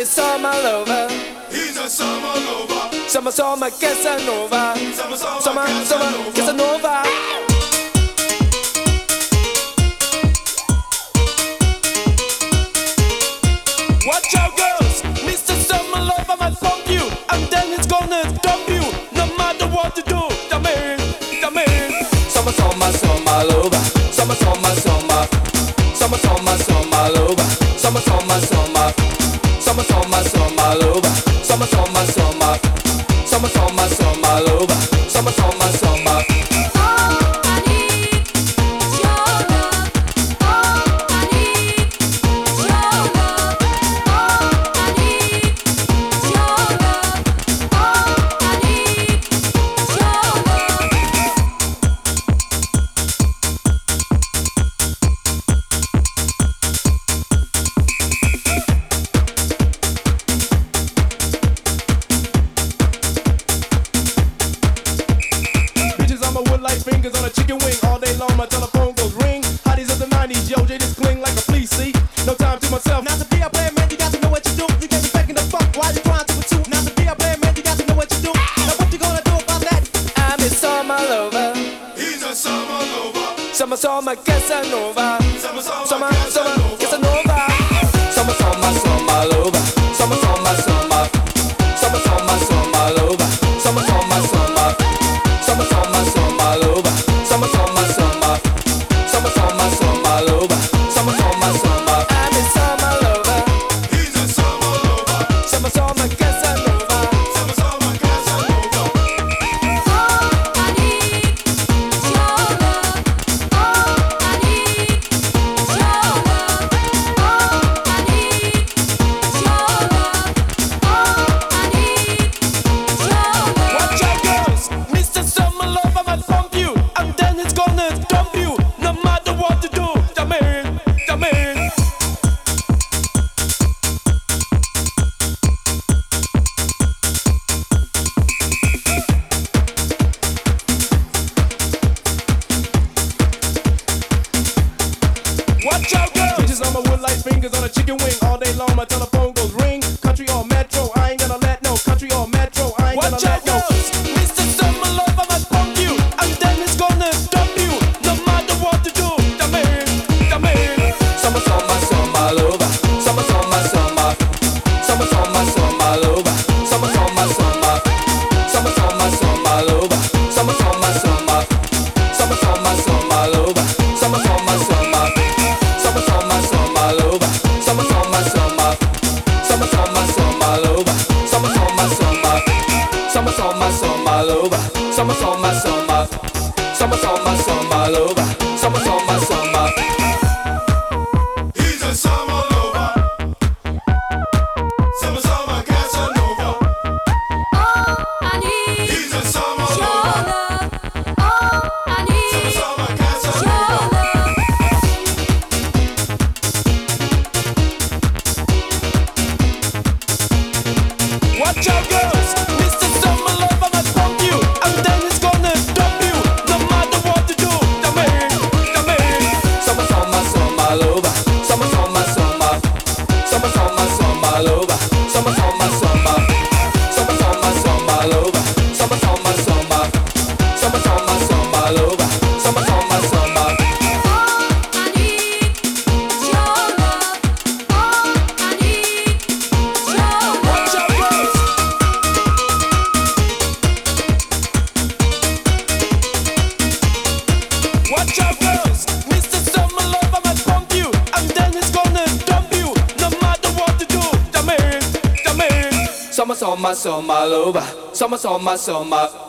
summer lover. He's a summer lover. Summer, summer, Casanova. Summer, summer, Casanova. Watch out, girls. Mr. Summer Lover might pump you, and then he's gonna dump you. No matter what you do, the man. Summer, summer, summer lover. Summer, summer, summer. Summer, summer, summer lover. Summer, summer, summer. Summer, summer, summer lover. Summer, summer, summer. Summer, summer, summer lover. Summer, summer, summer. Fingers on a chicken wing all day long, my telephone goes ring. Hotties of the 90s, yo, they just cling like a fleece, see? No time to myself. Now to be a player, man, you got to know what you do. You can't be faking the funk while you're trying to pursue. Now to be a player, man, you got to know what you do. Now what you gonna do about that? I'm a summer lover. He's a summer lover. Summer, summer, Casanova. Summer, summer, Summer, Casanova. Casanova. Summer, summer, summer lover. Summer, summer, summer. Summer, summer, summer lover. Summer, summer, summer. Summer, summer, summer lover. Summer, summer, summer. Summer, summer, summer lover. Summer, summer, summer. I'm a summer lover. He's a summer lover. Summer, summer, Casanova. Summer, summer, Casanova. Watch out, girls. Mr. Summer Lover might pump you, and then he's gonna dump you. No matter what you do, the man. Watch out, girls. Bitches on my wood like fingers on a chicken wing all day long, my telephone goes ring. Country or metro, I ain't gonna let no. Country or metro, I ain't gonna Watch let out, no. girls. Mr. Summer Lover might pump you, and then he's gonna dump you. No matter what you do, the man. Summer, summer, summer lover. Summer, summer, summer. Summer, summer, summer lover. Summer, summer, summer. Summer, summer, summer lover. Summer, summer, summer. Summer, summer, summer lover. Summer, summer, summer. Summer, summer, summer lover. Summer, summer, summer. Summer, summer, summer lover. Summer, summer, summer. Summer, summer, summer lover. Summer, summer, summer. Summer, summer, summer lover. Summer, summer, summer. He's a summer lover. Summer, summer, Casanova. He's a summer lover. Summer, summer, Casanova. Watch out, girls. Mr. Summer Lover might pump you, and then he's gonna dump you. No matter what you do, the man. Summer, summer, summer lover. Summer, summer, summer. Summer, summer, summer lover. Summer, summer, summer. Summer, summer, summer lover. Summer, summer, summer. Summer, summer, summer lover. Summer, summer, summer. Watch out, girls. Watch out, girls. Mr. Summer Lover might pump you, and then he's gonna dump you. No matter what you do, the man. Summer, summer, summer lover. Summer, summer, summer.